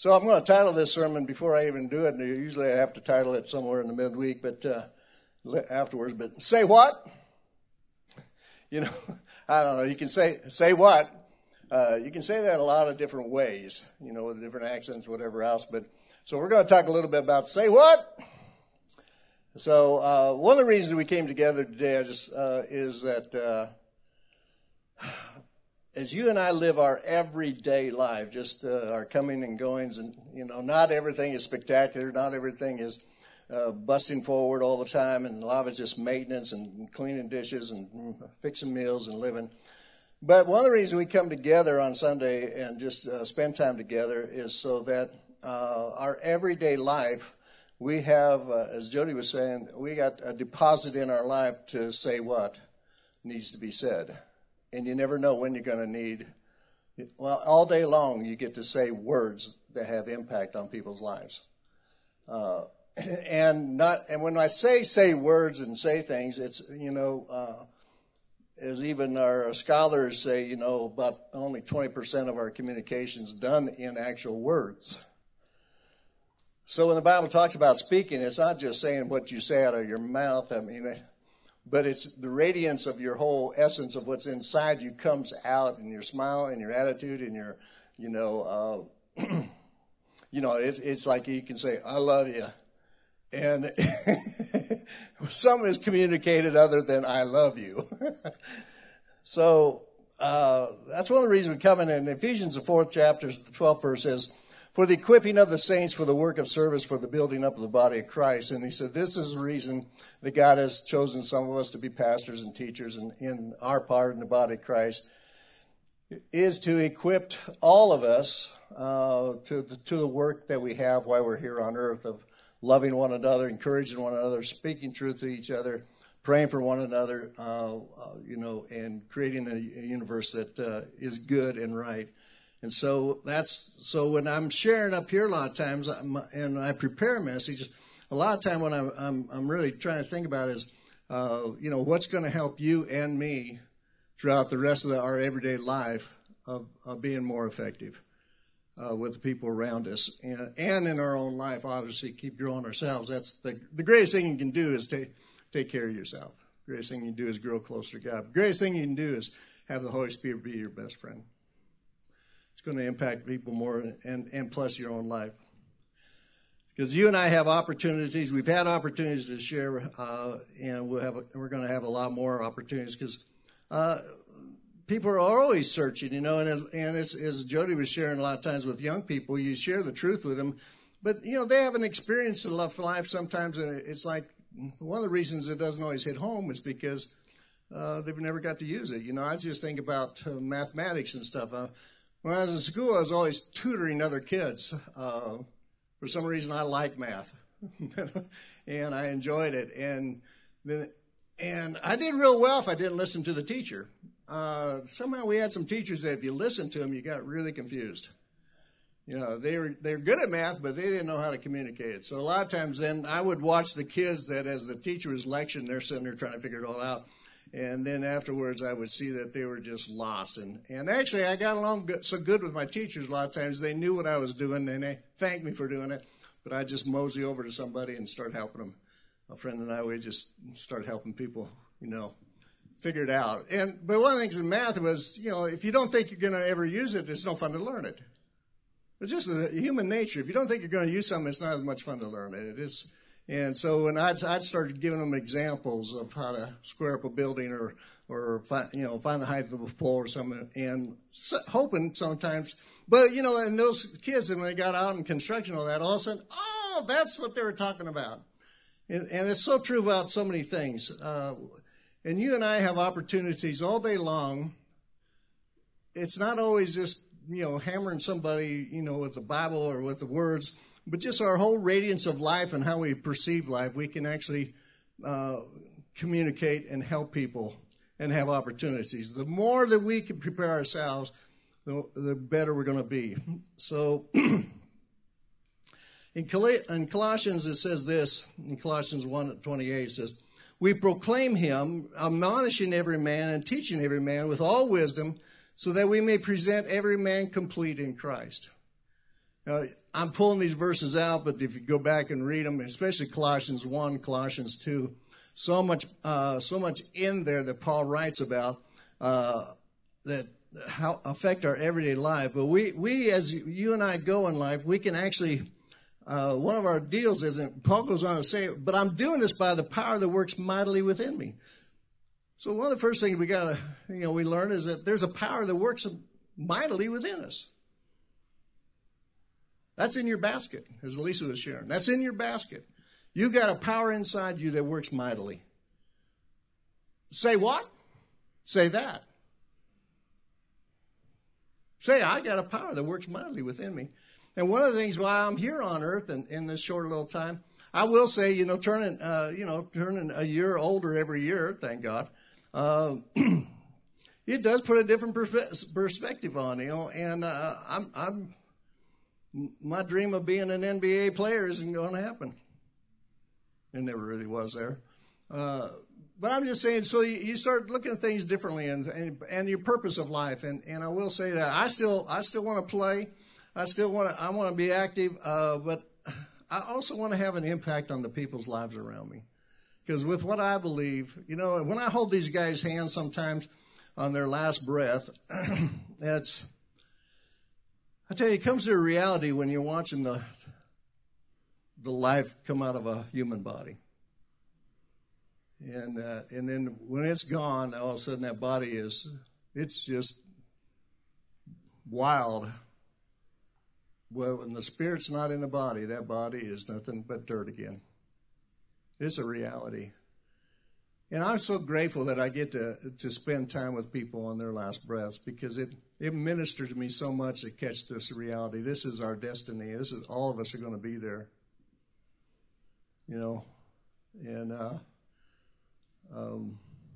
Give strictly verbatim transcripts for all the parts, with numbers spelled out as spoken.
So I'm going to title this sermon before I even do it. And usually I have to title it somewhere in the midweek, but uh, afterwards. But say what? You know, I don't know. You can say say what. Uh, you can say that a lot of different ways, you know, with different accents, whatever else. But so we're going to talk a little bit about say what. So uh, one of the reasons we came together today I just uh, is that uh, as you and I live our everyday life, just uh, our coming and goings, and you know, not everything is spectacular, not everything is uh, busting forward all the time, and a lot of it's just maintenance and cleaning dishes and fixing meals and living. But one of the reasons we come together on Sunday and just uh, spend time together is so that uh, our everyday life, we have, uh, as Jody was saying, we got a deposit in our life to say what needs to be said. And you never know when you're going to need, well, all day long you get to say words that have impact on people's lives. Uh, and not, and when I say say words and say things, it's, you know, uh, as even our scholars say, you know, about only twenty percent of our communication's done in actual words. So when the Bible talks about speaking, it's not just saying what you say out of your mouth. I mean, but it's the radiance of your whole essence of what's inside you comes out in your smile and your attitude and your, you know, uh, you know, it's, it's like you can say, I love you. And something is communicated other than I love you. So uh, that's one of the reasons we come in. In Ephesians, the fourth chapter, the twelfth verse says, for the equipping of the saints for the work of service for the building up of the body of Christ. And he said, this is the reason that God has chosen some of us to be pastors and teachers in, in our part in the body of Christ, is to equip all of us uh, to, the, to the work that we have while we're here on earth of loving one another, encouraging one another, speaking truth to each other, praying for one another, uh, uh, you know, and creating a, a universe that uh, is good and right. And so that's, so when I'm sharing up here a lot of times, I'm, and I prepare messages, a lot of time when I'm, I'm, I'm really trying to think about is, uh, you know, what's going to help you and me throughout the rest of the, our everyday life of, of being more effective uh, with the people around us. And, and in our own life, obviously, keep growing ourselves. That's the, the greatest thing you can do is take, take care of yourself. The greatest thing you can do is grow closer to God. The greatest thing you can do is have the Holy Spirit be your best friend. It's going to impact people more and, and plus your own life. Because you and I have opportunities. We've had opportunities to share, uh, and we'll have a, we're going to have a lot more opportunities because uh, people are always searching, you know, and, and it's, as Jody was sharing a lot of times with young people, you share the truth with them. But, you know, they haven't experienced a love for life sometimes, and it's like one of the reasons it doesn't always hit home is because uh, they've never got to use it. You know, I just think about uh, mathematics and stuff. Uh, When I was in school, I was always tutoring other kids. Uh, for some reason, I like math, and I enjoyed it. And then, and I did real well if I didn't listen to the teacher. Uh, somehow we had some teachers that if you listened to them, you got really confused. You know, they were they're good at math, but they didn't know how to communicate it. So a lot of times, then I would watch the kids that, as the teacher was lecturing, they're sitting there trying to figure it all out. And then afterwards, I would see that they were just lost. And, and actually, I got along good, so good with my teachers a lot of times. They knew what I was doing, and they thanked me for doing it. But I'd just mosey over to somebody and start helping them. A friend and I would just start helping people, you know, figure it out. And but one of the things in math was, you know, if you don't think you're going to ever use it, it's no fun to learn it. It's just a human nature. If you don't think you're going to use something, it's not as much fun to learn it. It is. And so when I'd, I'd started giving them examples of how to square up a building or, or find, you know, find the height of a pole or something, and so, hoping sometimes. But, you know, and those kids, when they got out in construction and all that, all of a sudden, oh, that's what they were talking about. And, and it's so true about so many things. Uh, and you and I have opportunities all day long. It's not always just, you know, hammering somebody, you know, with the Bible or with the words, but just our whole radiance of life and how we perceive life, we can actually uh, communicate and help people and have opportunities. The more that we can prepare ourselves, the, the better we're going to be. So in, Col- in Colossians, it says this, in Colossians one twenty-eight, it says, we proclaim him, admonishing every man and teaching every man with all wisdom, so that we may present every man complete in Christ. Uh, I'm pulling these verses out, but if you go back and read them, especially Colossians one, Colossians two, so much, uh, so much in there that Paul writes about uh, that how affect our everyday life. But we, we as you and I go in life, we can actually. Uh, one of our deals is, and Paul goes on to say, "But I'm doing this by the power that works mightily within me." So one of the first things we got to, you know, we learn is that there's a power that works mightily within us. That's in your basket, as Lisa was sharing. That's in your basket. You got a power inside you that works mightily. Say what? Say that. Say, I got a power that works mightily within me. And one of the things why I'm here on earth and in this short little time, I will say, you know, turning, uh, you know, turning a year older every year, thank God, uh, it does put a different perspe- perspective on, you know, and uh, I'm, I'm, my dream of being an N B A player isn't going to happen. It never really was there. Uh, but I'm just saying, so you, you start looking at things differently and, and, and your purpose of life. And, and I will say that I still, I still want to play. I still want to, I want to be active. Uh, but I also want to have an impact on the people's lives around me. Because with what I believe, you know, when I hold these guys' hands sometimes on their last breath, it's, I tell you, it comes to a reality when you're watching the the life come out of a human body. And uh, and then when it's gone, all of a sudden that body is, it's just wild. Well, when the spirit's not in the body, that body is nothing but dirt again. It's a reality. And I'm so grateful that I get to to spend time with people on their last breaths, because it, it ministers to me so much to catch this reality. This is our destiny. This is, all of us are going to be there. You know, and uh, um,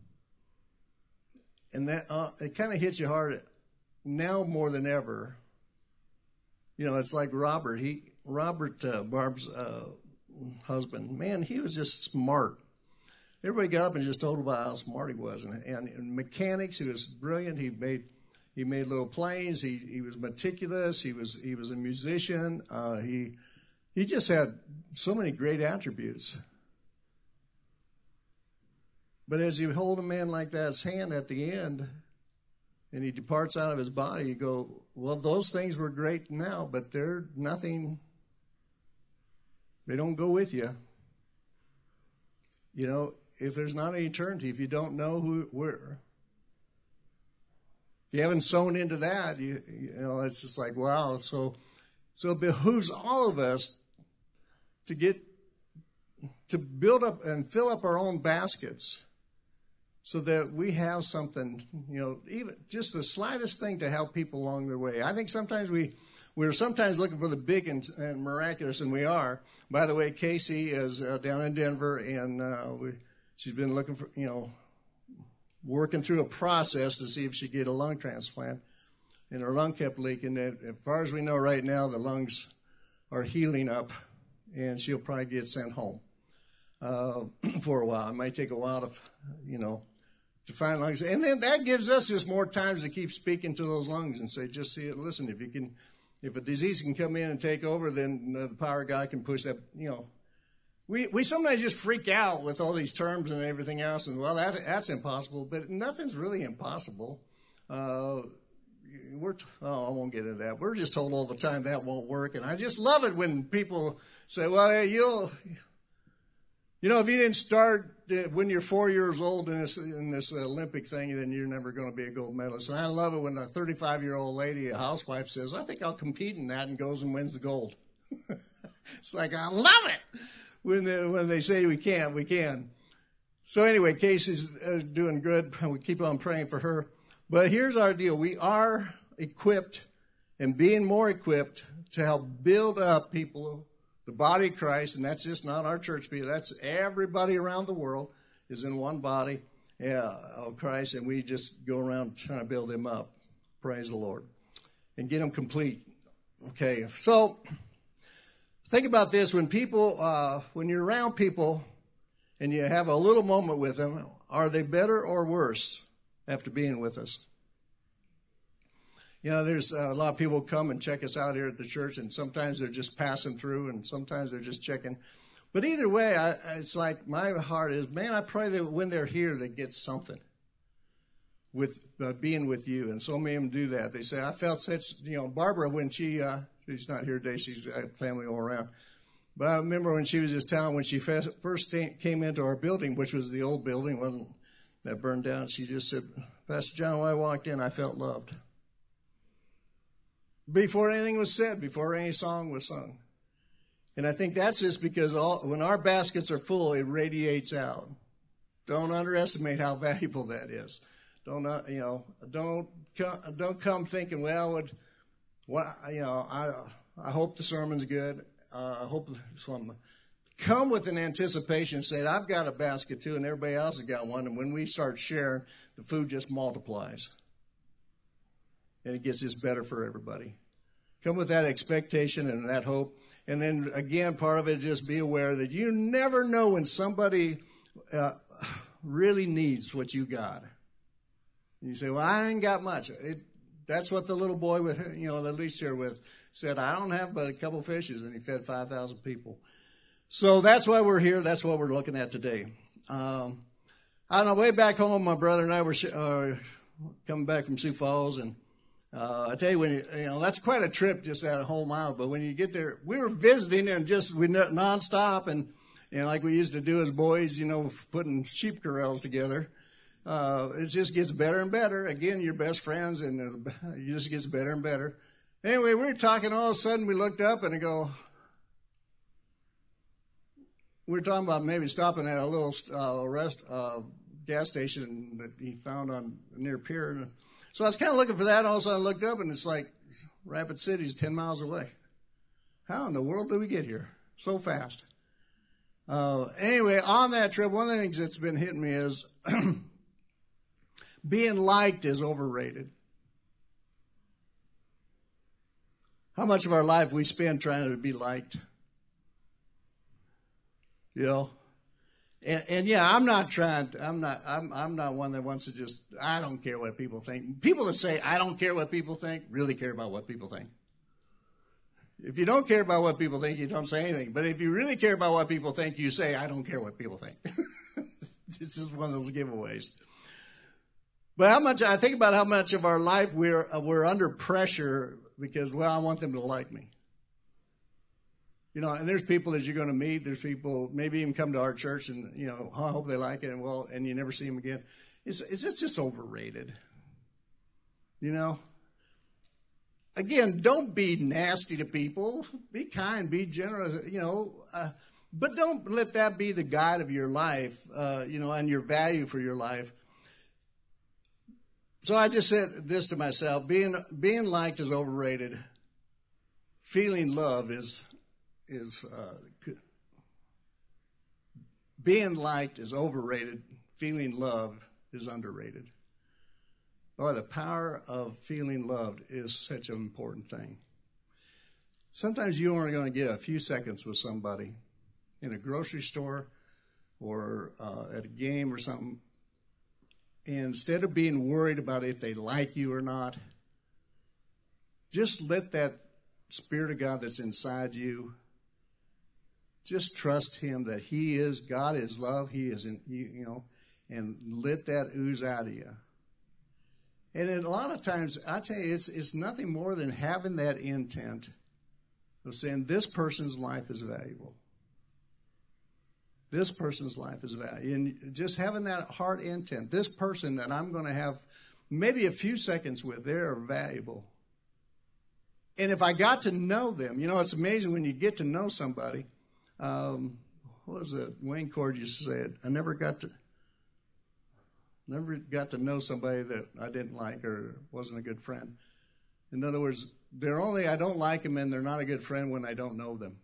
and that uh, it kind of hits you hard now more than ever. You know, it's like Robert. He Robert uh, Barb's uh, husband. Man, he was just smart. Everybody got up and just told about how smart he was, and, and, and mechanics. He was brilliant. He made he made little planes. He he was meticulous. He was he was a musician. Uh, he he just had so many great attributes. But as you hold a man like that's hand at the end, and he departs out of his body, you go, well, those things were great now, but they're nothing. They don't go with you. You know. If there's not an eternity, if you don't know who, where, if you haven't sown into that, you, you know, it's just like, wow. So, so it behooves all of us to get, to build up and fill up our own baskets so that we have something, you know, even just the slightest thing to help people along their way. I think sometimes we, we're sometimes looking for the big and, and miraculous, and we are. By the way, Casey is uh, down in Denver, and uh, we, she's been looking for, you know, working through a process to see if she get a lung transplant. And her lung kept leaking. And as far as we know right now, the lungs are healing up, and she'll probably get sent home uh, for a while. It might take a while to, you know, to find lungs. And then that gives us just more times to keep speaking to those lungs and say, just see it. Listen, if you can, if a disease can come in and take over, then the power of God can push that, you know. We we sometimes just freak out with all these terms and everything else, and well, that that's impossible. But nothing's really impossible. Uh, we're t- oh, I won't get into that. We're just told all the time that won't work, and I just love it when people say, "Well, hey, you'll, you know, if you didn't start when you're four years old in this in this Olympic thing, then you're never going to be a gold medalist." And I love it when a thirty-five-year-old lady, a housewife, says, "I think I'll compete in that," and goes and wins the gold. It's like, I love it. When they, when they say we can't, we can. So anyway, Casey's uh, doing good. We keep on praying for her. But here's our deal. We are equipped and being more equipped to help build up people, the body of Christ. And that's just not our church people. That's everybody around the world is in one body yeah, of Christ. And we just go around trying to build them up. Praise the Lord. And get them complete. Okay, so think about this. When people, uh, when you're around people and you have a little moment with them, are they better or worse after being with us? You know, there's a lot of people come and check us out here at the church, and sometimes they're just passing through, and sometimes they're just checking. But either way, I, it's like my heart is, man, I pray that when they're here, they get something with uh, being with you. And so many of them do that. They say, I felt such, you know, Barbara, when she, uh, she's not here today, she's got family all around. But I remember when she was just telling, when she first came into our building, which was the old building, wasn't that burned down, she just said, Pastor John, when I walked in, I felt loved. Before anything was said, before any song was sung. And I think that's just because all, when our baskets are full, it radiates out. Don't underestimate how valuable that is. Don't, you know, don't, don't come thinking, well, what, what you know, I, I hope the sermon's good. Uh, I hope some. Come with an anticipation, say, I've got a basket too, and everybody else has got one. And when we start sharing, the food just multiplies. And it gets just better for everybody. Come with that expectation and that hope. And then, again, part of it is just be aware that you never know when somebody uh, really needs what you got. And you say, well, I ain't got much. It, that's what the little boy, with, you know, that Lisa here with, said, I don't have but a couple fishes, and he fed five thousand people. So that's why we're here. That's what we're looking at today. Um, on our way back home, my brother and I were uh, coming back from Sioux Falls, and uh, I tell you, when you, you know, that's quite a trip, just that whole mile. But when you get there, we were visiting and just we nonstop, and you know, like we used to do as boys, you know, putting sheep corrals together. Uh, it just gets better and better. Again, you're best friends, and uh, it just gets better and better. Anyway, we were talking. All of a sudden, we looked up and I go. We were talking about maybe stopping at a little uh, rest uh, gas station that he found on near Pier. And so I was kind of looking for that. And all of a sudden I looked up, and it's like Rapid City's ten miles away. How in the world did we get here so fast? Uh, anyway, on that trip, one of the things that's been hitting me is being liked is overrated. How much of our life we spend trying to be liked? You know, and, and yeah, I'm not trying. To, I'm not. I'm. I'm not one that wants to just. I don't care what people think. People that say I don't care what people think really care about what people think. If you don't care about what people think, you don't say anything. But if you really care about what people think, you say I don't care what people think. This is one of those giveaways. But how much I think about how much of our life we're uh, we're under pressure because well, I want them to like me. You know, and there's people that you're going to meet. There's people maybe even come to our church, and you know, I hope they like it, and well, and you never see them again. It's it's just, just overrated. You know. Again, don't be nasty to people. Be kind. Be generous. You know, uh, but don't let that be the guide of your life. Uh, you know, and your value for your life. So I just said this to myself: being being liked is overrated. Feeling love is. is uh, being liked is overrated. Feeling loved is underrated. Boy, the power of feeling loved is such an important thing. Sometimes you're only going to get a few seconds with somebody in a grocery store or uh, at a game or something. And instead of being worried about if they like you or not, just let that Spirit of God that's inside you, just trust Him that He is, God is love, He is, in, you, you know, and let that ooze out of you. And a lot of times, I tell you, it's, it's nothing more than having that intent of saying, this person's life is valuable. This person's life is valuable. And just having that heart intent, this person that I'm going to have maybe a few seconds with, they're valuable. And if I got to know them, you know, it's amazing when you get to know somebody. Um, what was it? Wayne Cord used to say it. I never got to, never got to know somebody that I didn't like or wasn't a good friend. In other words, they're only I don't like them and they're not a good friend when I don't know them.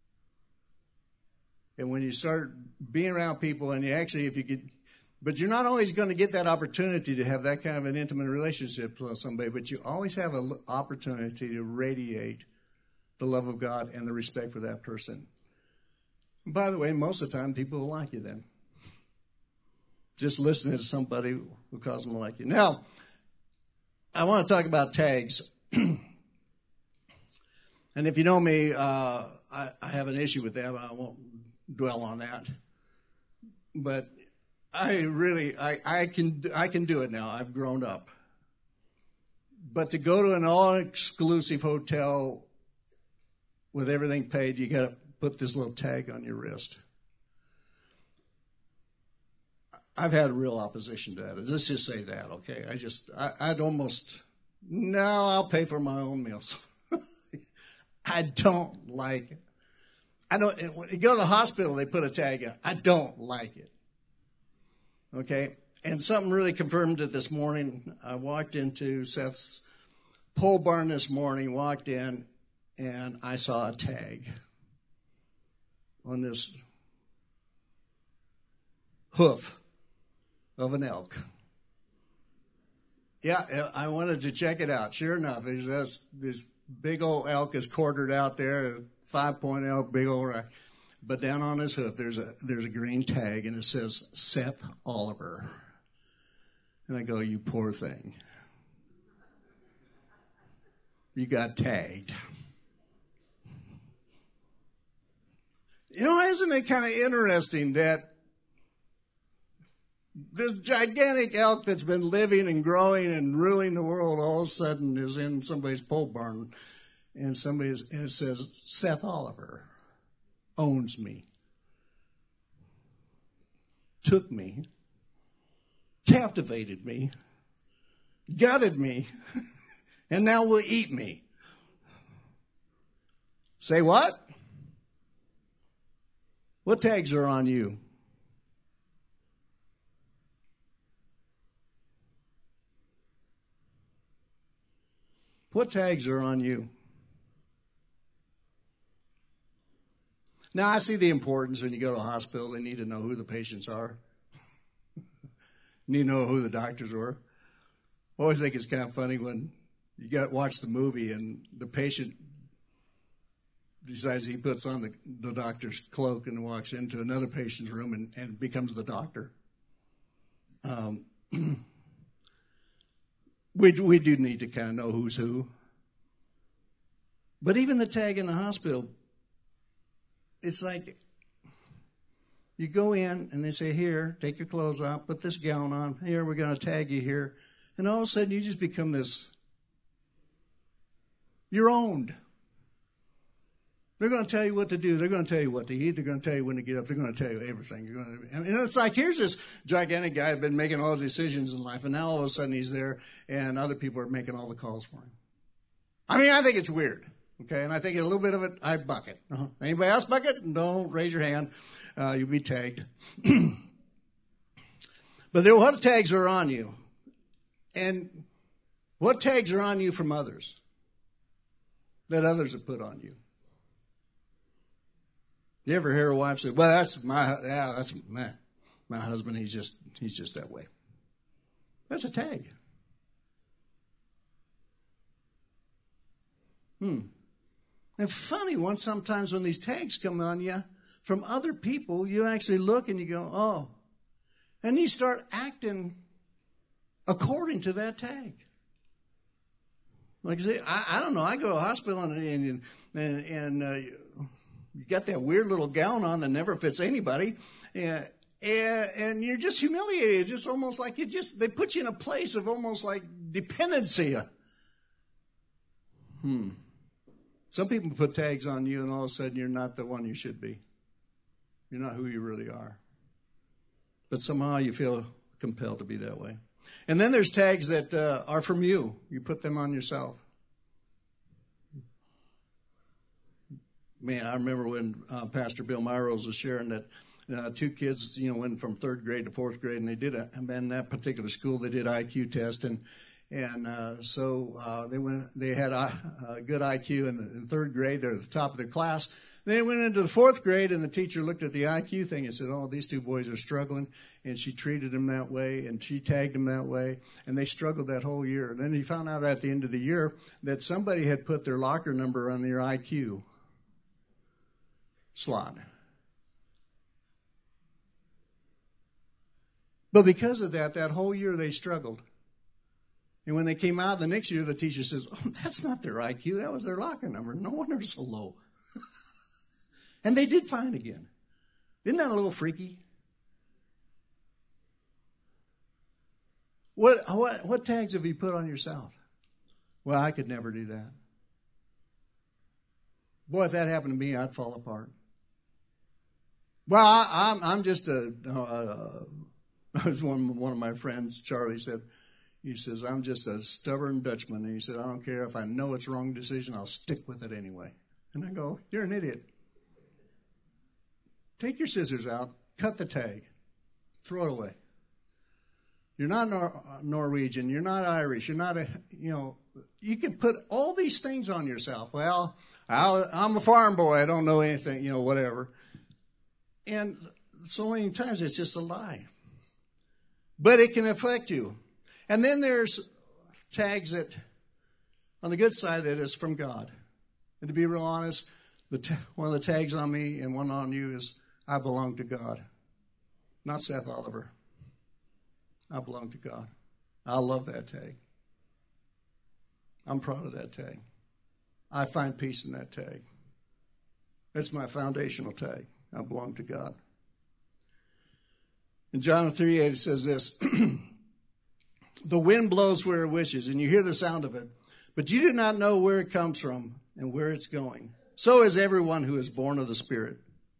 And when you start being around people, and you actually, if you get, but you're not always going to get that opportunity to have that kind of an intimate relationship with somebody. But you always have an opportunity to radiate the love of God and the respect for that person. By the way, most of the time, people will like you then. Just listening to somebody will cause them to like you. Now, I want to talk about tags. And if you know me, uh, I, I have an issue with that, but I won't dwell on that. But I really, I, I can, I can do it now. I've grown up. But to go to an all-exclusive hotel with everything paid, you got to put this little tag on your wrist. I've had real opposition to that. Let's just say that, okay? I just, I, I'd almost, no, I'll pay for my own meals. I don't like it. I don't, when you go to the hospital, they put a tag on. I don't like it. Okay? And something really confirmed it this morning. I walked into Seth's pole barn this morning, walked in, and I saw a tag on this hoof of an elk. Yeah, I wanted to check it out. Sure enough, there's this, this big old elk is quartered out there, five-point elk, big old rack. But down on his hoof, there's a there's a green tag, and it says Seth Oliver. And I go, you poor thing. You got tagged. You know, isn't it kind of interesting that this gigantic elk that's been living and growing and ruling the world all of a sudden is in somebody's pole barn, and somebody's and it says Seth Oliver owns me, took me, captivated me, gutted me, and now will eat me. Say what? What tags are on you? What tags are on you? Now, I see the importance when you go to a hospital. They need to know who the patients are. Need to know who the doctors are. I always think it's kind of funny when you got watch the movie and the patient decides he puts on the, the doctor's cloak and walks into another patient's room and, and becomes the doctor. Um, we, we do need to kind of know who's who. But even the tag in the hospital, it's like you go in and they say, here, take your clothes off, put this gown on. Here, we're going to tag you here. And all of a sudden you just become this, you're owned. They're going to tell you what to do. They're going to tell you what to eat. They're going to tell you when to get up. They're going to tell you everything. You're going to, and it's like, here's this gigantic guy who's been making all these decisions in life, and now all of a sudden he's there, and other people are making all the calls for him. I mean, I think it's weird. Okay, and I think a little bit of it, I buck it. Uh-huh. Anybody else buck it? Don't raise your hand. Uh, you'll be tagged. But there, what tags are on you? And what tags are on you from others that others have put on you? You ever hear a wife say, well, that's my, yeah, that's my, my husband. He's just, he's just that way. That's a tag. Hmm. And funny, one sometimes when these tags come on you from other people, you actually look and you go, oh, and you start acting according to that tag. Like I say, I, I don't know. I go to a hospital and and and, and uh, you got that weird little gown on that never fits anybody, and, and and you're just humiliated. It's just almost like you just they put you in a place of almost like dependency. Hmm. Some people put tags on you, and all of a sudden you're not the one you should be. You're not who you really are. But somehow you feel compelled to be that way. And then there's tags that uh, are from you. You put them on yourself. Man, I remember when uh, Pastor Bill Myros was sharing that uh, two kids, you know, went from third grade to fourth grade, and they did a, in that particular school, they did I Q test, and and uh, so uh, they went. They had a, a good I Q in, the, in third grade. They're at the top of their class. Then they went into the fourth grade, and the teacher looked at the I Q thing and said, "Oh, these two boys are struggling." And she treated them that way, and she tagged them that way, and they struggled that whole year. And then he found out at the end of the year that somebody had put their locker number on their I Q slot. But because of that, that whole year they struggled. And when they came out the next year, the teacher says, oh, that's not their I Q. That was their locker number. No wonder they're so low. And they did fine again. Isn't that a little freaky? What, what, what tags have you put on yourself? Well, I could never do that. Boy, if that happened to me, I'd fall apart. Well, I, I'm, I'm just a, uh, as one, one of my friends, Charlie, said, he says, I'm just a stubborn Dutchman. And he said, I don't care if I know it's a wrong decision, I'll stick with it anyway. And I go, you're an idiot. Take your scissors out, cut the tag, throw it away. You're not Nor- Norwegian, you're not Irish, you're not a, you know, you can put all these things on yourself. Well, I'll, I'm a farm boy, I don't know anything, you know, whatever. And so many times it's just a lie. But it can affect you. And then there's tags that, on the good side, that is from God. And to be real honest, the ta- one of the tags on me and one on you is, I belong to God. Not Seth Oliver. I belong to God. I love that tag. I'm proud of that tag. I find peace in that tag. That's my foundational tag. I belong to God. In John three eight it says this, the wind blows where it wishes, and you hear the sound of it, but you do not know where it comes from and where it's going. So is everyone who is born of the Spirit.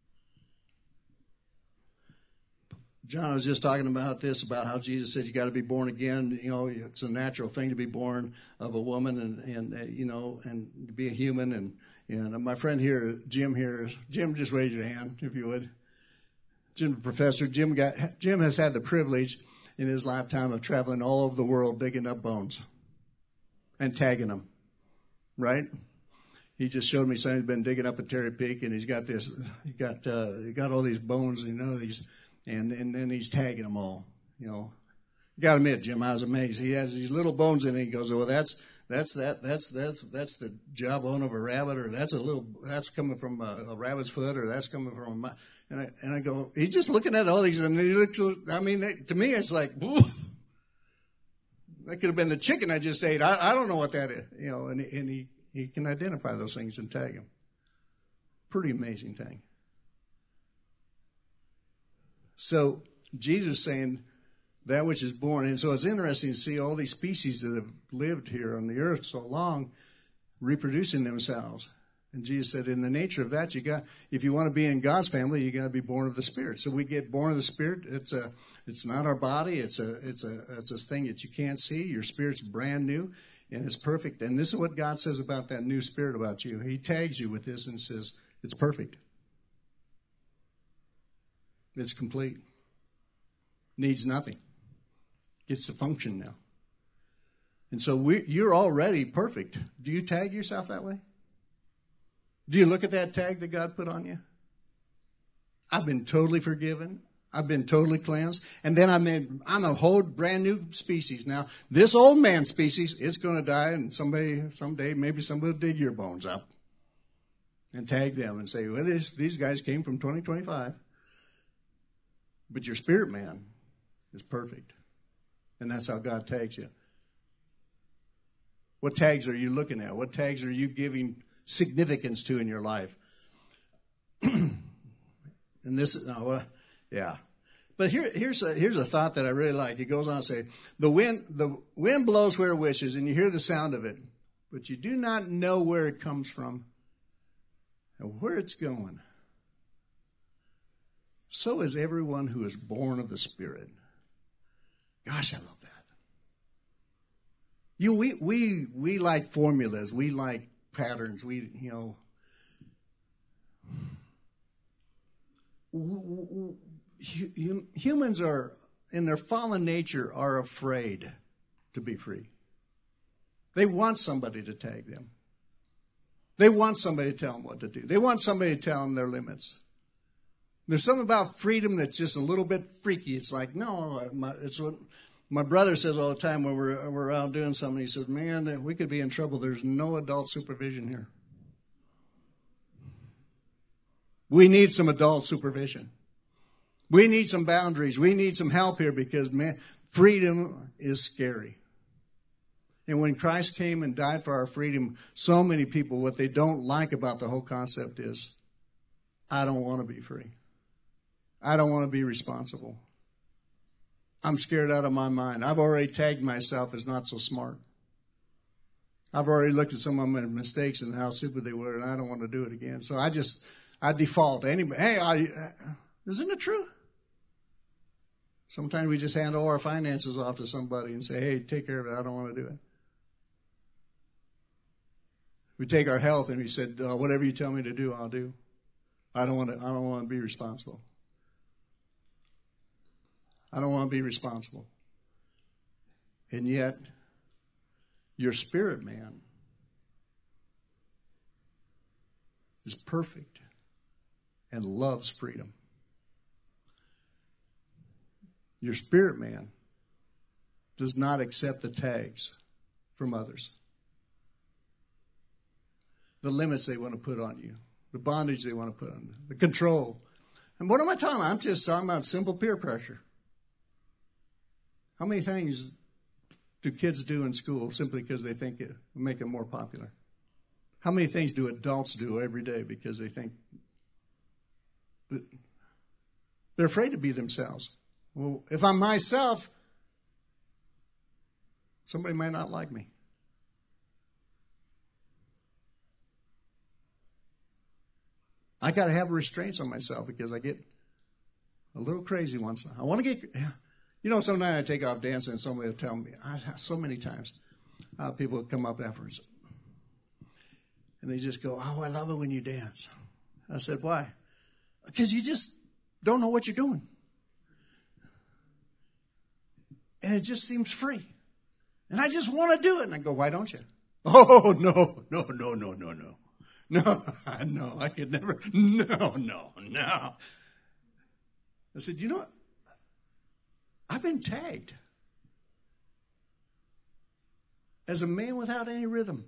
John was just talking about this, about how Jesus said you got to be born again. You know, it's a natural thing to be born of a woman and, and uh, you know, and to be a human. And, and my friend here, Jim here, Jim, just raise your hand if you would. Jim, the professor, Jim got, Jim has had the privilege in his lifetime of traveling all over the world digging up bones and tagging them, right? He just showed me something he's been digging up at Terry Peak, and he's got this, he got, uh, he got all these bones, you know, these. And and then he's tagging them all, you know. You got to admit, Jim, I was amazed. He has these little bones in it. He goes, well, that's that's that that's that's that's the jawbone of a rabbit, or that's a little that's coming from a, a rabbit's foot, or that's coming from a. And I and I go, he's just looking at all these, and he looks. I mean, it, to me, it's like, oof, that could have been the chicken I just ate. I, I don't know what that is, you know. And and he he can identify those things and tag them. Pretty amazing thing. So Jesus saying that which is born. And so it's interesting to see all these species that have lived here on the earth so long reproducing themselves. And Jesus said, in the nature of that, you got, if you want to be in God's family, you got to be born of the Spirit. So we get born of the Spirit. It's a, it's not our body. It's a, it's a, it's a thing that you can't see. Your spirit's brand new and it's perfect. And this is what God says about that new spirit about you. He tags you with this and says, it's perfect. It's complete. Needs nothing. Gets to function now. And so we, you're already perfect. Do you tag yourself that way? Do you look at that tag that God put on you? I've been totally forgiven. I've been totally cleansed. And then I'm in, I'm a whole brand new species. Now, this old man species, it's going to die, and somebody, someday, maybe somebody will dig your bones up and tag them and say, well, this, these guys came from twenty twenty-five. But your spirit man is perfect. And that's how God tags you. What tags are you looking at? What tags are you giving significance to in your life? And this is, oh, uh, yeah. But here, here's a, here's a thought that I really like. It goes on to say, the wind, the wind blows where it wishes, and you hear the sound of it, but you do not know where it comes from and where it's going. So is everyone who is born of the Spirit. Gosh, I love that. You, we, we, we like formulas. We like patterns. We, you know, humans are, in their fallen nature, are afraid to be free. They want somebody to tag them. They want somebody to tell them what to do. They want somebody to tell them their limits. There's something about freedom that's just a little bit freaky. It's like, no, my, it's what my brother says all the time when we're, we're out doing something. He says, man, we could be in trouble. There's no adult supervision here. We need some adult supervision. We need some boundaries. We need some help here because, man, freedom is scary. And when Christ came and died for our freedom, so many people, what they don't like about the whole concept is, I don't want to be free. I don't want to be responsible. I'm scared out of my mind. I've already tagged myself as not so smart. I've already looked at some of my mistakes and how stupid they were, and I don't want to do it again. So I just, I default to anybody. Hey, I, isn't it true? Sometimes we just hand all our finances off to somebody and say, hey, take care of it. I don't want to do it. We take our health and we said, uh, whatever you tell me to do, I'll do. I don't want to, I don't want to be responsible. I don't want to be responsible. And yet, your spirit man is perfect and loves freedom. Your spirit man does not accept the tags from others, the limits they want to put on you, the bondage they want to put on you, the control. And what am I talking about? I'm just talking about simple peer pressure. How many things do kids do in school simply because they think it will make them more popular? How many things do adults do every day because they think that they're afraid to be themselves? Well, if I'm myself, somebody might not like me. I got to have restraints on myself because I get a little crazy once in a while. I want to get, you know, sometimes I take off dancing and somebody will tell me, I, so many times, uh, people will come up afterwards and they just go, oh, I love it when you dance. I said, why? Because you just don't know what you're doing. And it just seems free. And I just want to do it. And I go, why don't you? Oh, no, no, no, no, no, no. No, no, I could never. No, no, no. I said, you know what? I've been tagged as a man without any rhythm.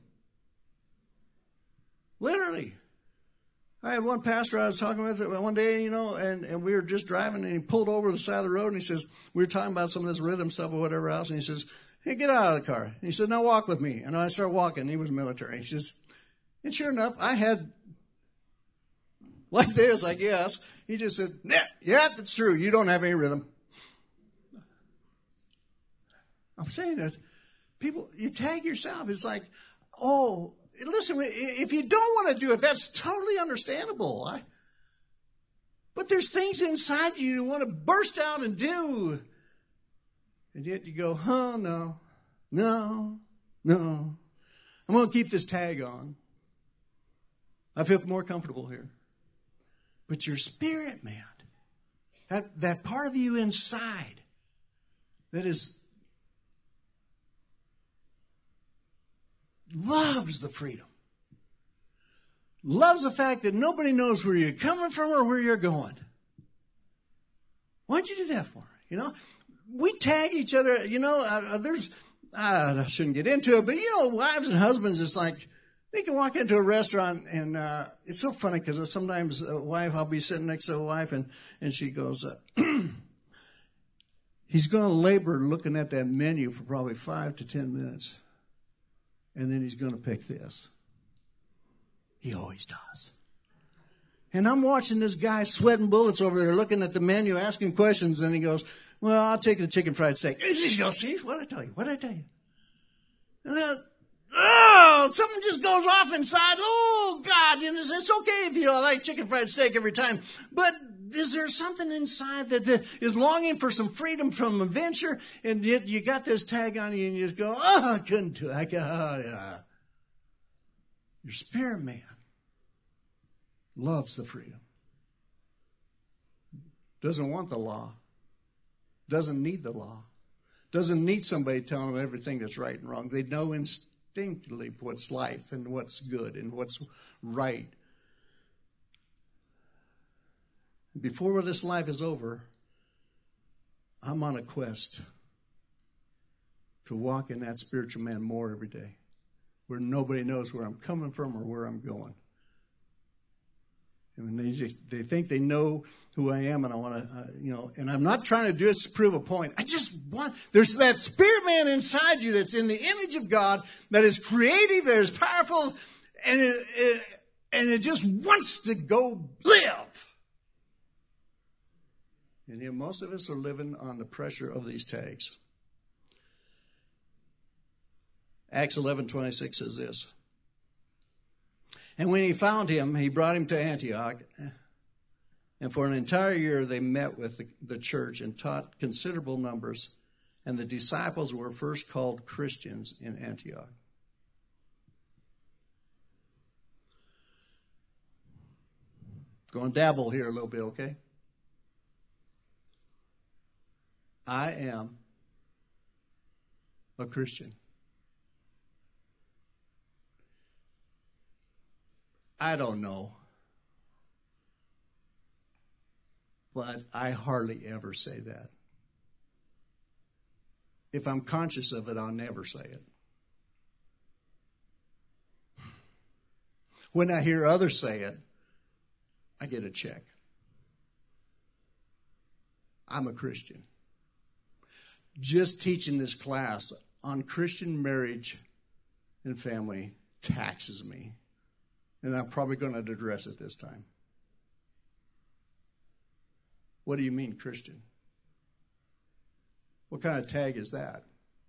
Literally. I had one pastor I was talking with one day, you know, and, and we were just driving, and he pulled over to the side of the road, and he says, we were talking about some of this rhythm stuff or whatever else, and he says, hey, get out of the car. And he said, now walk with me. And I started walking. He was military. He says, and sure enough, I had, like this, I guess, he just said, yeah, yeah, that's true. You don't have any rhythm. I'm saying that people, you tag yourself. It's like, oh, listen, if you don't want to do it, that's totally understandable. I, but there's things inside you you want to burst out and do. And yet you go, oh, no, no, no. I'm going to keep this tag on. I feel more comfortable here. But your spirit, man, that, that part of you inside that is loves the freedom, loves the fact that nobody knows where you're coming from or where you're going. Why'd you do that for? You know, we tag each other. You know, uh, there's, uh, I shouldn't get into it, but you know, wives and husbands, it's like, they can walk into a restaurant, and uh, it's so funny because sometimes a wife, I'll be sitting next to a wife, and, and she goes, uh, he's going to labor looking at that menu for probably five to ten minutes, and then he's going to pick this. He always does. And I'm watching this guy sweating bullets over there, looking at the menu, asking questions, and he goes, well, I'll take the chicken fried steak. And he goes, see, what did I tell you? What did I tell you? And then, oh, something just goes off inside. Oh, God, it's, it's okay if you don't like chicken fried steak every time. But is there something inside that uh, is longing for some freedom from adventure? And yet you got this tag on you and you just go, oh, I couldn't do it. I can't, oh, yeah. Your spirit man loves the freedom. Doesn't want the law. Doesn't need the law. Doesn't need somebody telling them everything that's right and wrong. They know instinctively what's life and what's good and what's right. Before this life is over, I'm on a quest to walk in that spiritual man more every day, where nobody knows where I'm coming from or where I'm going. And they they think they know who I am, and I want to, uh, you know, and I'm not trying to do this to prove a point. I just want, there's that spirit man inside you that's in the image of God, that is creative, that is powerful, and it, it, and it just wants to go live. And yet most of us are living on the pressure of these tags. Acts eleven twenty-six says this. And when he found him, he brought him to Antioch. And for an entire year, they met with the, the church and taught considerable numbers. And the disciples were first called Christians in Antioch. Going to dabble here a little bit, okay? I am a Christian. I don't know. But I hardly ever say that. If I'm conscious of it, I'll never say it. When I hear others say it, I get a check. I'm a Christian. Just teaching this class on Christian marriage and family taxes me. And I'm probably going to address it this time. What do you mean, Christian? What kind of tag is that?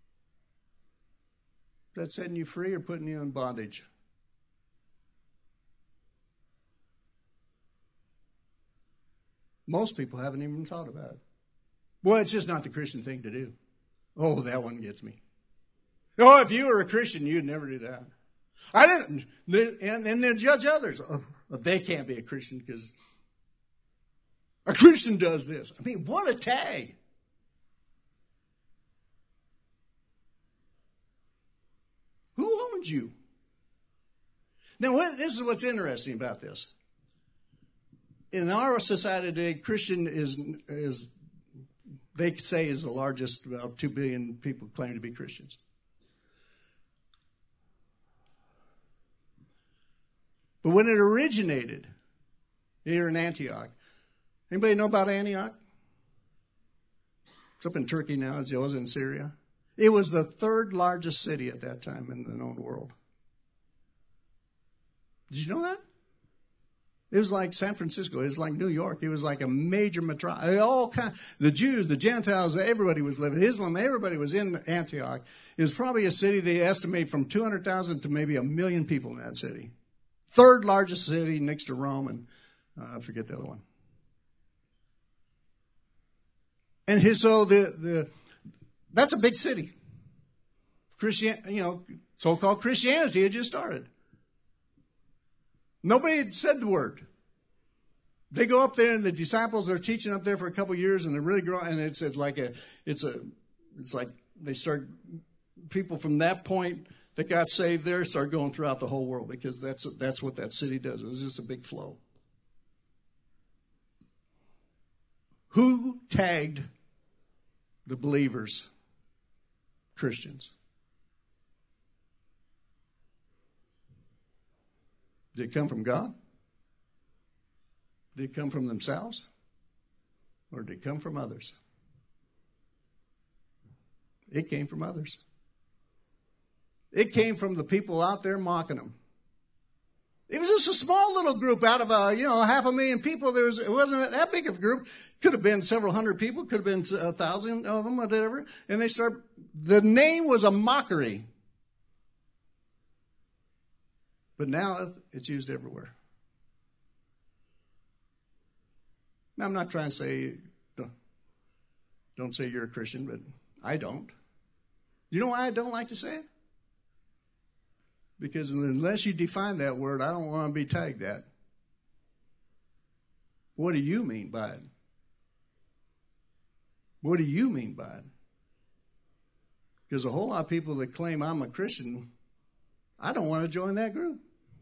Is that setting you free or putting you in bondage? Most people haven't even thought about it. Well, it's just not the Christian thing to do. Oh, that one gets me. Oh, if you were a Christian, you'd never do that. I didn't, and then they judge others. Oh, they can't be a Christian because a Christian does this. I mean, what a tag. Who owns you? Now, what, this is what's interesting about this. In our society today, Christian is, is they say, is the largest. About two billion people claim to be Christians. But when it originated here in Antioch, anybody know about Antioch? It's up in Turkey now, as it was in Syria. It was the third largest city at that time in the known world. Did you know that? It was like San Francisco. It was like New York. It was like a major metropolis. All kind, the Jews, the Gentiles, everybody was living. Islam, everybody was in Antioch. It was probably a city they estimate from two hundred thousand to maybe a million people in that city. Third largest city next to Rome, and uh, I forget the other one. And his, so the the that's a big city. Christian, you know, so-called Christianity had just started. Nobody had said the word. They go up there, and the disciples are teaching up there for a couple of years, and they're really growing. And it's, it's like a, it's a, it's like they start people from that point that got saved there start going throughout the whole world, because that's that's what that city does. It was just a big flow. Who tagged the believers Christians? Did it come from God? Did it come from themselves? Or did it come from others? It came from others. It came from the people out there mocking them. It was just a small little group out of a, you know, half a million people. There was, it wasn't that big of a group. Could have been several hundred people. Could have been a thousand of them, whatever. And they start, the name was a mockery. But now it's used everywhere. Now, I'm not trying to say, don't, don't say you're a Christian, but I don't. You know why I don't like to say it? Because unless you define that word, I don't want to be tagged that. What do you mean by it? What do you mean by it? Because a whole lot of people that claim I'm a Christian, I don't want to join that group.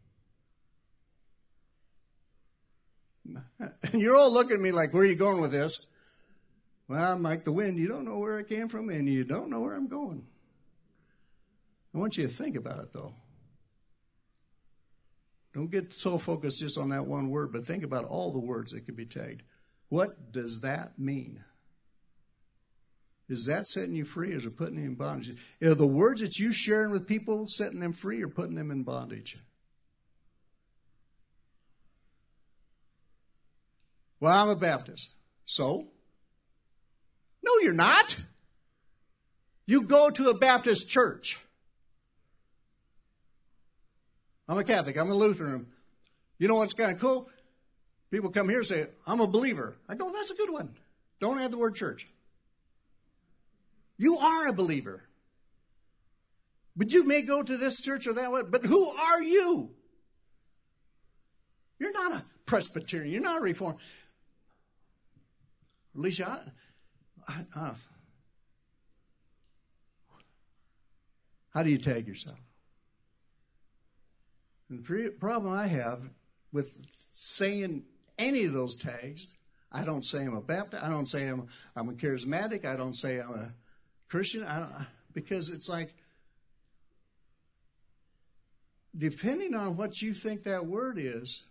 And you're all looking at me like, where are you going with this? Well, I'm like the wind. You don't know where I came from, and you don't know where I'm going. I want you to think about it, though. Don't get so focused just on that one word, but think about all the words that could be tagged. What does that mean? Is that setting you free, or is it putting you in bondage? Are the words that you sharing with people setting them free or putting them in bondage? Well, I'm a Baptist. So? No, you're not. You go to a Baptist church. I'm a Catholic. I'm a Lutheran. You know what's kind of cool? People come here and say, I'm a believer. I go, that's a good one. Don't add the word church. You are a believer. But you may go to this church or that one. But who are you? You're not a Presbyterian. You're not a Reformed. At least I, I, I, how do you tag yourself? And the problem I have with saying any of those tags, I don't say I'm a Baptist. I don't say I'm, I'm a charismatic. I don't say I'm a Christian. I don't, because it's like, depending on what you think that word is,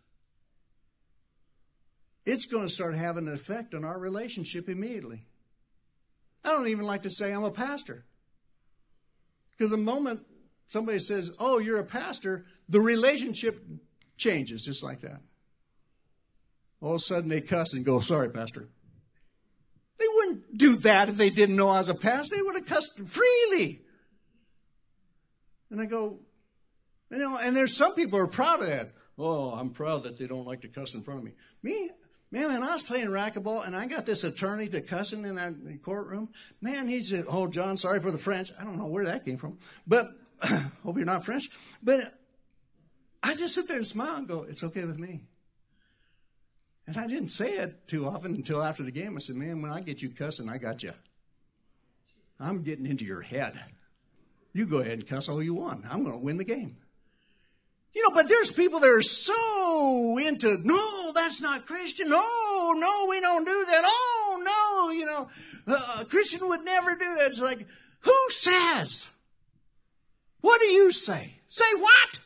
it's going to start having an effect on our relationship immediately. I don't even like to say I'm a pastor. Because the moment somebody says, oh, you're a pastor, the relationship changes just like that. All of a sudden they cuss and go, sorry, pastor. They wouldn't do that if they didn't know I was a pastor. They would have cussed freely. And I go, you know, and there's some people who are proud of that. Oh, I'm proud that they don't like to cuss in front of me. Me, man, when I was playing racquetball and I got this attorney to cussing in that courtroom, man, he said, oh, John, sorry for the French. I don't know where that came from, but hope you're not French. But I just sit there and smile and go, it's okay with me. And I didn't say it too often until after the game. I said, man, when I get you cussing, I got you. I'm getting into your head. You go ahead and cuss all you want. I'm going to win the game. You know, but there's people that are so into, no, that's not Christian. No, no, we don't do that. Oh, no, you know, uh, a Christian would never do that. It's like, who says? What do you say? Say what?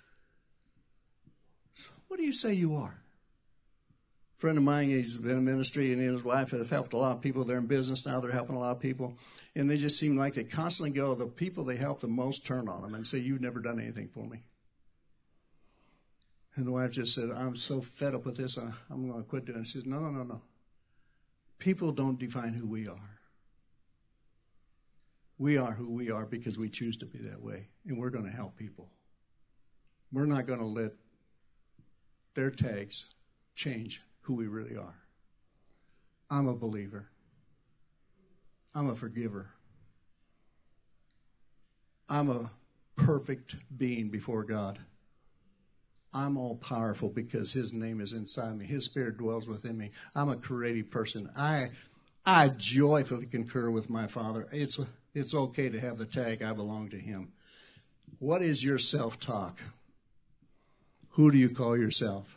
What do you say you are? A friend of mine, he's been in ministry, and he and his wife have helped a lot of people. They're in business now. They're helping a lot of people. And they just seem like they constantly go, the people they help the most turn on them and say, you've never done anything for me. And the wife just said, I'm so fed up with this, I'm going to quit doing it. She says, no, no, no, no. People don't define who we are. We are who we are because we choose to be that way. And we're going to help people. We're not going to let their tags change who we really are. I'm a believer. I'm a forgiver. I'm a perfect being before God. I'm all powerful because his name is inside me. His spirit dwells within me. I'm a creative person. I I joyfully concur with my Father. It's it's okay to have the tag, I belong to him. What is your self-talk? Who do you call yourself?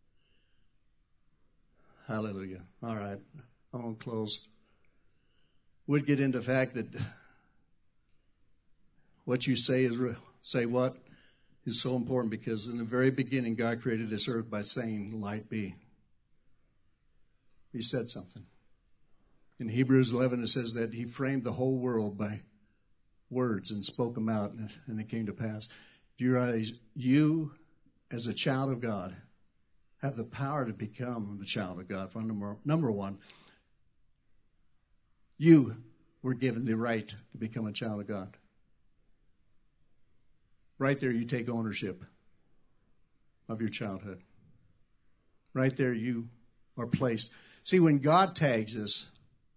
Hallelujah. All right. I'm going to close. We'd get into the fact that what you say is real. Say what is so important, because in the very beginning, God created this earth by saying, light be. He said something. In Hebrews eleven, it says that he framed the whole world by words and spoke them out, and it came to pass. Do you realize you, as a child of God, have the power to become the child of God? For number, number one, you were given the right to become a child of God. Right there, you take ownership of your childhood. Right there, you are placed. See, when God tags us,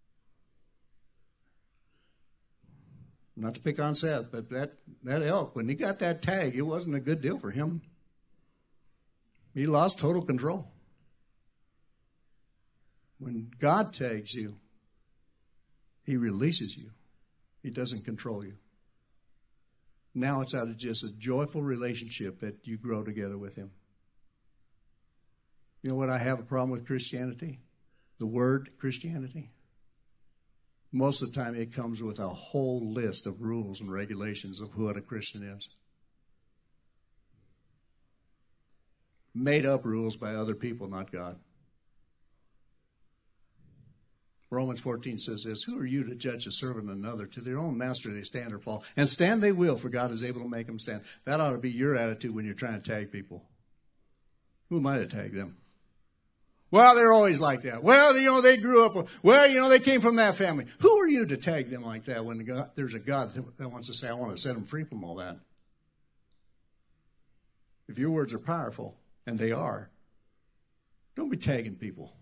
not to pick on Seth, but that, that elk, when he got that tag, it wasn't a good deal for him. He lost total control. When God tags you, he releases you. He doesn't control you. Now it's out of just a joyful relationship that you grow together with him. You know what I have a problem with Christianity? The word Christianity. Most of the time it comes with a whole list of rules and regulations of what a Christian is. made up rules by other people, not God. Romans fourteen says this, who are you to judge a servant of another? To their own master they stand or fall. And stand they will, for God is able to make them stand. That ought to be your attitude when you're trying to tag people. Who am I to tag them? Well, they're always like that. Well, you know, they grew up. Well, you know, they came from that family. Who are you to tag them like that when God, there's a God that wants to say, I want to set them free from all that? If your words are powerful, and they are, don't be tagging people.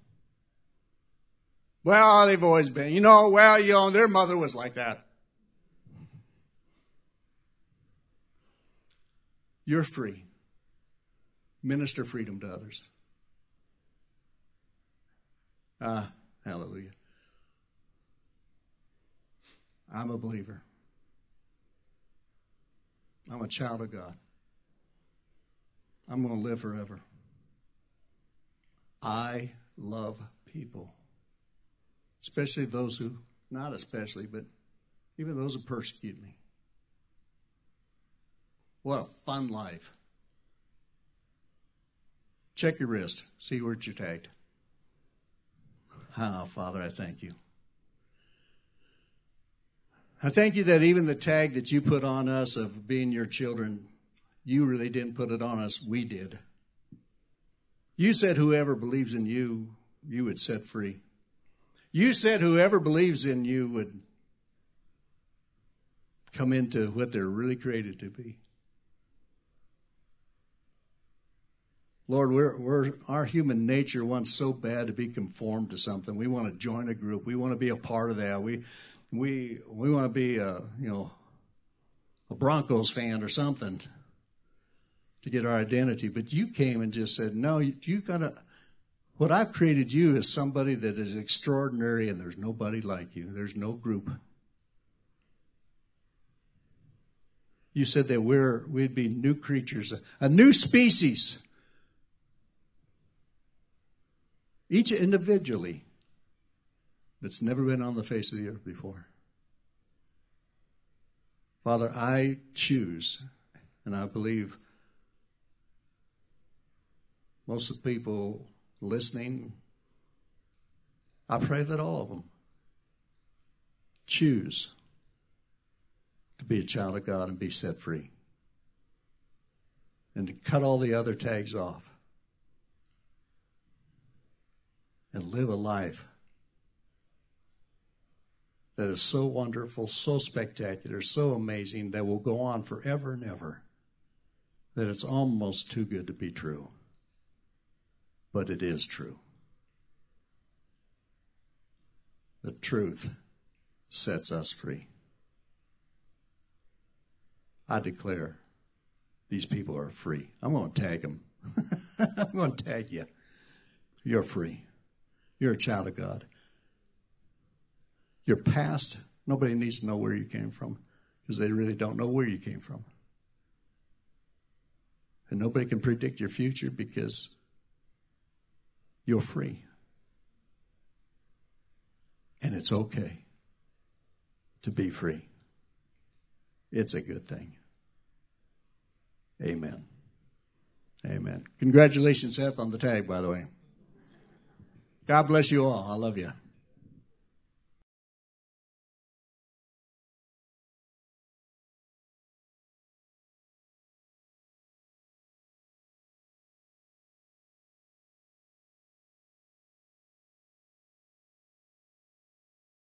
Well, they've always been. You know, well, you know, their mother was like that. You're free. Minister freedom to others. Ah, hallelujah. I'm a believer. I'm a child of God. I'm going to live forever. I love people. Especially those who, not especially, but even those who persecute me. What a fun life. Check your wrist. See where you're tagged. Ah, Father, I thank you. I thank you that even the tag that you put on us of being your children, you really didn't put it on us. We did. You said whoever believes in you, you would set free. You said whoever believes in you would come into what they're really created to be. Lord, we're, we're, our human nature wants so bad to be conformed to something. We want to join a group. We want to be a part of that. We we we want to be a you know a Broncos fan or something to get our identity. But you came and just said, no, you, you gotta. What I've created you is somebody that is extraordinary, and there's nobody like you. There's no group. You said that we're we'd be new creatures, a, a new species. Each individually that's never been on the face of the earth before. Father, I choose, and I believe most of the people listening, I pray that all of them choose to be a child of God and be set free. And to cut all the other tags off. And live a life that is so wonderful, so spectacular, so amazing, that will go on forever and ever, that it's almost too good to be true. But it is true. The truth sets us free. I declare these people are free. I'm going to tag them. I'm going to tag you. You're free. You're a child of God. Your past, nobody needs to know where you came from, because they really don't know where you came from. And nobody can predict your future, because you're free. And it's okay to be free. It's a good thing. Amen. Amen. Congratulations, Seth, on the tag, by the way. God bless you all. I love you.